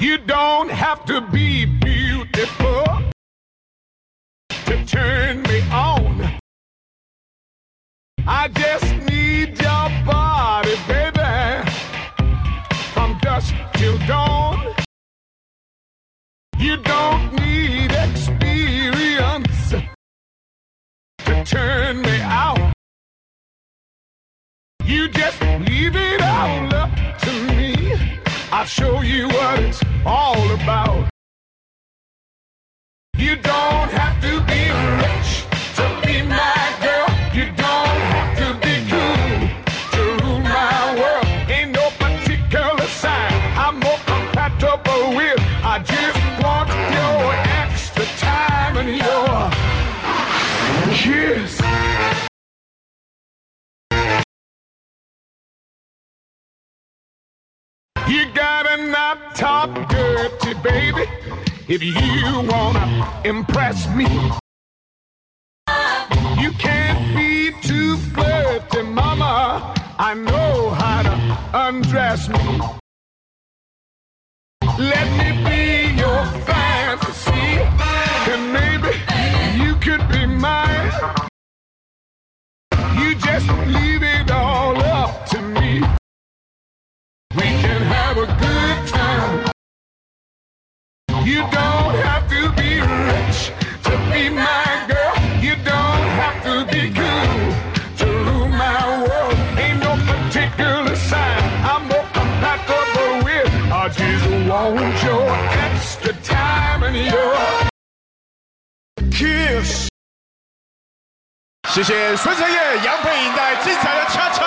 You don't have to be beautiful to turn me on. I just need your body, baby, from dusk till dawn. You don't need experience to turn me out. You just leave it all up to me. I'll show you what it's all about. You don't have to be rich to be my girl. You don't have to be cool to rule my world. Ain't no particular sign I'm more compatible with. I just want your extra time and your kiss. You gotta not talk dirty, baby, if you wanna impress me. You can't be too flirty, mama. I know how to undress me. Let me be your fantasy, and maybe you could be mine. You just leave it all up to me. We can have a good time. You don't have to be rich to be my girl. You don't have to be cool to rule my world. Ain't no particular sign I'm more compatible with. I just want your extra time and your kiss. 谢谢孙成业、杨佩颖带精彩的恰恰。